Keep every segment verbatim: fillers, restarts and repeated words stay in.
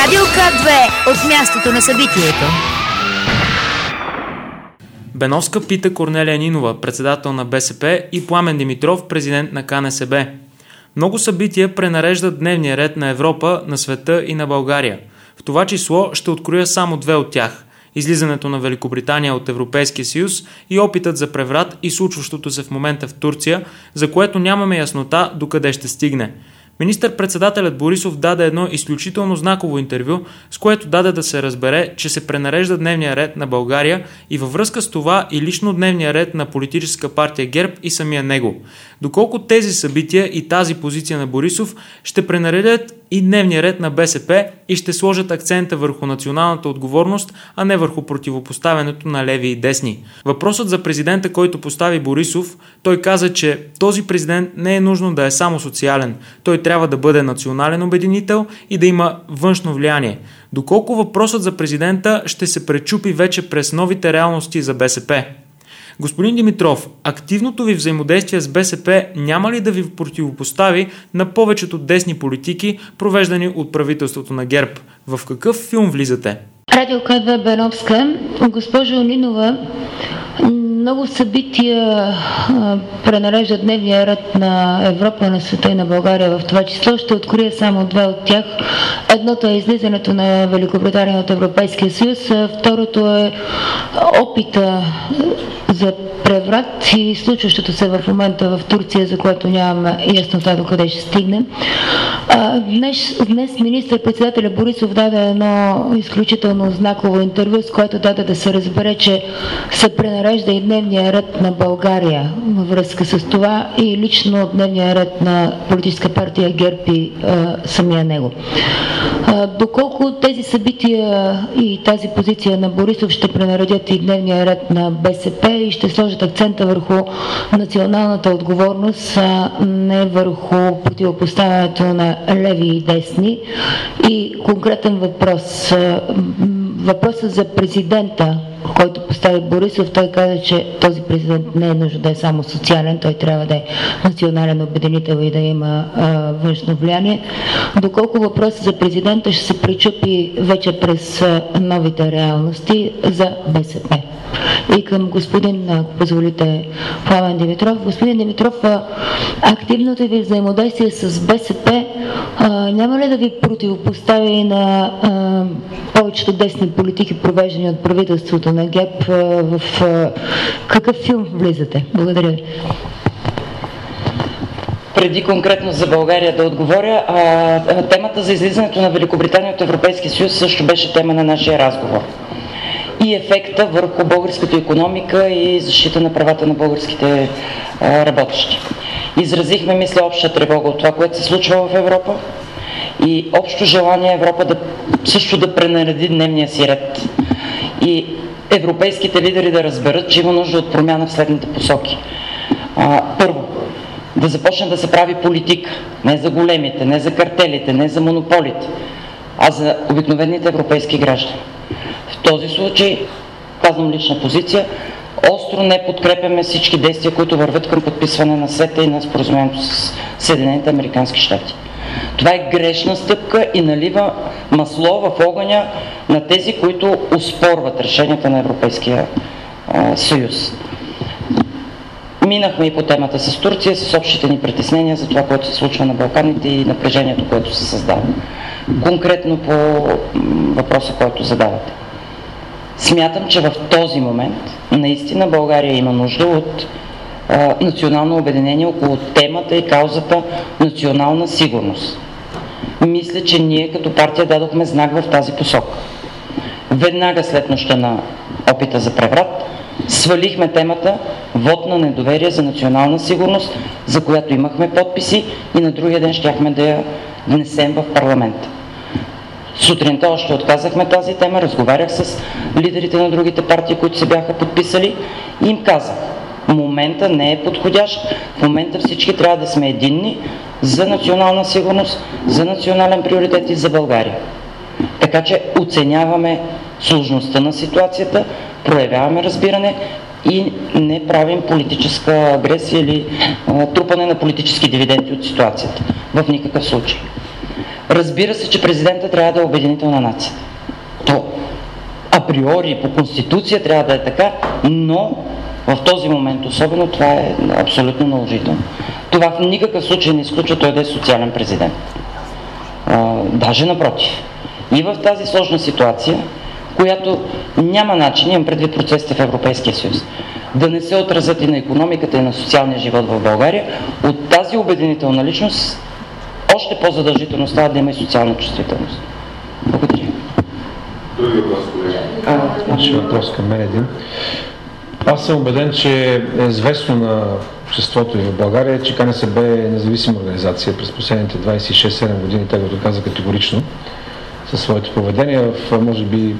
Радио К две от мястото на събитието. Беновска пита Корнелия Нинова, председател на БСП, и Пламен Димитров, президент на К Н С Б. Много събития пренареждат дневния ред на Европа, на света и на България. В това число ще откроя само две от тях – излизането на Великобритания от Европейския съюз и опитът за преврат и случващото се в момента в Турция, за което нямаме яснота докъде ще стигне. Министър-председателят Борисов даде едно изключително знаково интервю, с което даде да се разбере, че се пренарежда дневния ред на България и във връзка с това и лично дневния ред на политическа партия ГЕРБ и самия него. Доколко тези събития и тази позиция на Борисов ще пренаредят и дневния ред на БСП и ще сложат акцента върху националната отговорност, а не върху противопоставянето на леви и десни. Въпросът за президента, който постави Борисов, той каза, че този президент не е нужно да е само социален. Той трябва да бъде национален обединител и да има външно влияние. Доколко въпросът за президента ще се пречупи вече през новите реалности за БСП? Господин Димитров, активното ви взаимодействие с БСП няма ли да ви противопостави на повечето десни политики, провеждани от правителството на ГЕРБ? В какъв филм влизате? Радио К две Беновска. Госпожо Нинова, много събития а, пренареждат дневния ред на Европа, на света и на България в това число. Ще откроя само две от тях. Едното е излизането на Великобритания от Европейския съюз, а второто е опита за преврат и случващото се в момента в Турция, за което нямаме яснота до къде ще стигнем. А, днес, днес министър-председателя Борисов даде едно изключително знаково интервю, с което даде да се разбере, че се пренарежда и дневния ред на България във връзка с това и лично дневния ред на политическа партия ГЕРБ и а, самия него. А, доколко тези събития и тази позиция на Борисов ще пренаредят и дневния ред на БСП и ще сложат акцента върху националната отговорност, а не върху противопоставянето на леви и десни. И конкретен въпрос. Въпросът за президента, който постави Борисов, той каза, че този президент не е нужно да е само социален, той трябва да е национален обединител и да има а, външно влияние. Доколко въпросът за президента ще се пречупи вече през а, новите реалности за БСП? И към господин, ако позволите, Пламен Димитров. Господин Димитров, активното ви взаимодействие с БСП а, няма ли да ви противопостави на а, повечето десни политики, провеждани от правителството на ГЕРБ? А, в а, какъв филм влизате? Благодаря ви. Преди конкретно за България да отговоря, а, темата за излизането на Великобритания от Европейския съюз също беше тема на нашия разговор. И ефекта върху българската икономика и защита на правата на българските а, работещи. Изразихме, мисля, обща тревога от това, което се случва в Европа и общо желание Европа да, също да пренареди дневния си ред. И европейските лидери да разберат, че има нужда от промяна в следните посоки. А, първо, да започне да се прави политика, не за големите, не за картелите, не за монополите, а за обикновените европейски граждани. В този случай, казвам лична позиция, остро не подкрепяме всички действия, които вървят към подписване на СЕТА и на споразумението с Съединените американски щати. Това е грешна стъпка и налива масло в огъня на тези, които оспорват решенията на Европейския а, съюз. Минахме и по темата с Турция, с общите ни притеснения за това, което се случва на Балканите и напрежението, което се създава. Конкретно по въпроса, който задавате. Смятам, че в този момент наистина България има нужда от а, национално обединение около темата и каузата национална сигурност. Мисля, че ние като партия дадохме знак в тази посока. Веднага след нощта на опита за преврат свалихме темата вод на недоверие за национална сигурност, за която имахме подписи и на другия ден щяхме да я внесем в парламента. Сутринта още отказахме тази тема, разговарях с лидерите на другите партии, които се бяха подписали и им казах, момента не е подходящ, в момента всички трябва да сме единни за национална сигурност, за национален приоритет и за България. Така че оценяваме сложността на ситуацията, проявяваме разбиране и не правим политическа агресия или а, трупане на политически дивиденти от ситуацията. В никакъв случай. Разбира се, че президента трябва да е обединител на нацията. То априори по Конституция трябва да е така, но в този момент особено това е абсолютно наложително. Това в никакъв случай не изключва той да е социален президент. А, даже напротив. И в тази сложна ситуация, която няма начин, имам предвид процесите в Европейския съюз, да не се отразят и на икономиката и на социалния живот в България, от тази обединителна личност още по-задължително става да има и социална чувствителност. Благодаря. Други въпрос, колега. Ще въпрос към мен един. Аз съм убеден, че е известно на обществото и в България, че КНСБ е независима организация. През последните двадесет и шест седем години те го доказа категорично със своето поведение. В, може би,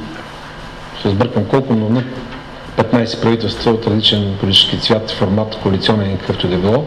ще сбъркам колко, но на петнадесет правителства от различен политически цвят, формат, коалиционен и какъвто и да било.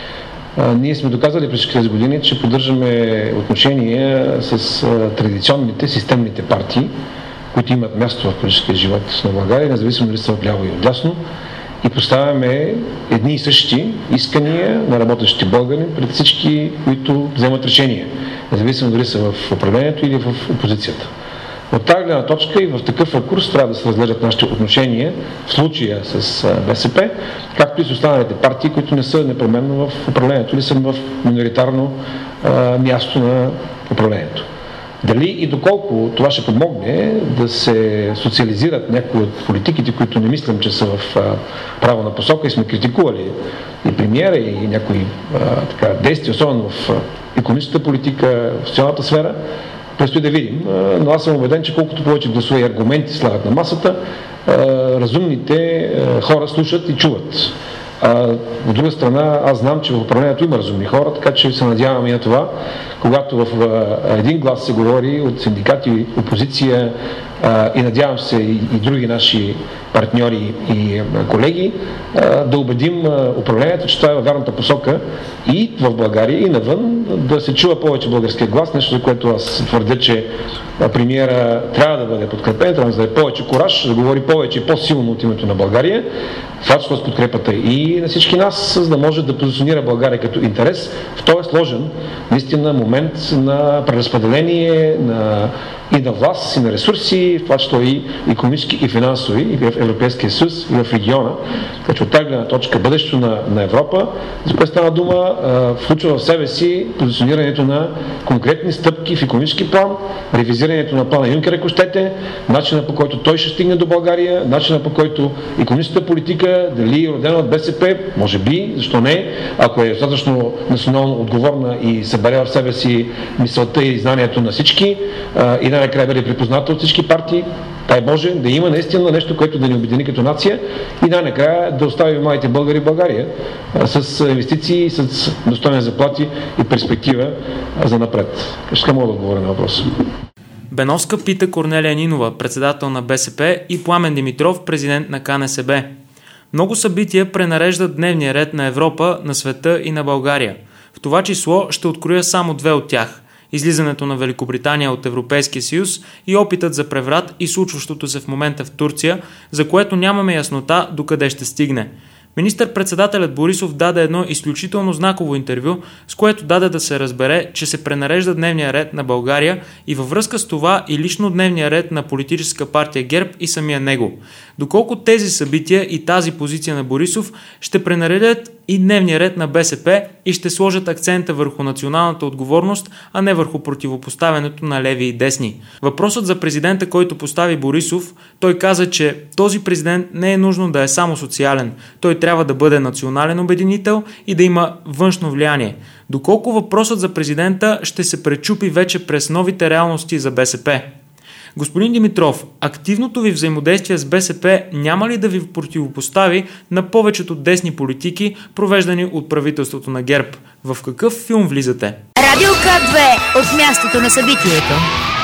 А, ние сме доказали през тези години, че поддържаме отношения с а, традиционните, системните партии, които имат място в политическия живот на България, независимо дали са отляво и отдясно, и поставяме едни и същи искания на работещите българи пред всички, които вземат решения, независимо дали са в управлението или в опозицията. От тази гледна точка и в такъв ракурс трябва да се разглеждат нашите отношения, в случая с БСП, както и с останалите партии, които не са непременно в управлението или са в миноритарно а, място на управлението. Дали и доколко това ще помогне да се социализират някои от политиките, които не мислям, че са в а, правилна посока и сме критикували и премиера, и някои а, така, действия, особено в икономическата политика, в социалната сфера, предстои да видим. А, но аз съм убеден, че колкото повече гласове и аргументи слагат на масата, а, разумните а, хора слушат и чуват. А, от друга страна, аз знам, че в управлението има разумни хора, така че се надявам и на това, когато в а, един глас се говори от синдикати, опозиция а, и надявам се и, и други наши партньори и а, колеги, а, да убедим а, управлението, че това е във вярната посока и в България, и навън, да се чува повече българския глас, нещо за което аз твърдя, че а, премиера трябва да бъде подкрепен, трябва да даде повече кураж, да говори повече и по-силно от името на България, това с подкрепата и на всички нас, за да може да позиционира България като интерес в този сложен, наистина, момент на преразпределение на, и на власт, и на ресурси, в това число и икономически и финансови, и в Европейския съюз, и в региона. Така че от тази гледна точка бъдещето на, на Европа, за което стана дума, включва в себе си позиционирането на конкретни стъпки в икономически план, ревизирането на плана Юнкер, ако щете, начина по който той ще стигне до България, начина по който икономическата политика, дали е родена от БСП, може би, защо не, ако е достатъчно национално отговорна и събере в себе си мисълта и знанието на всички а, и най-накрая бъде припозната от всички партии, дай Боже, да има наистина нещо, което да ни обедини като нация и най-накрая да остави младите българи в България а, с инвестиции, с достойни заплати и перспектива а, за напред. Ще мога да отговоря на въпроса. Беновска пита Корнелия Нинова, председател на БСП, и Пламен Димитров, президент на КНСБ. Много събития пренареждат дневния ред на Европа, на света и на България. В това число ще откроя само две от тях – излизането на Великобритания от Европейския съюз и опитът за преврат и случващото се в момента в Турция, за което нямаме яснота докъде ще стигне. Министър-председателят Борисов даде едно изключително знаково интервю, с което даде да се разбере, че се пренарежда дневния ред на България и във връзка с това и лично дневния ред на политическа партия ГЕРБ и самия него. Доколко тези събития и тази позиция на Борисов ще пренаредят и дневния ред на БСП и ще сложат акцента върху националната отговорност, а не върху противопоставянето на леви и десни. Въпросът за президента, който постави Борисов, той каза, че този президент не е нужно да е само социален. Той трябва да бъде национален обединител и да има външно влияние. Доколко въпросът за президента ще се пречупи вече през новите реалности за БСП? Господин Димитров, активното ви взаимодействие с БСП няма ли да ви противопостави на повечето десни политики, провеждани от правителството на ГЕРБ? В какъв филм влизате? Радио К две от мястото на събитието.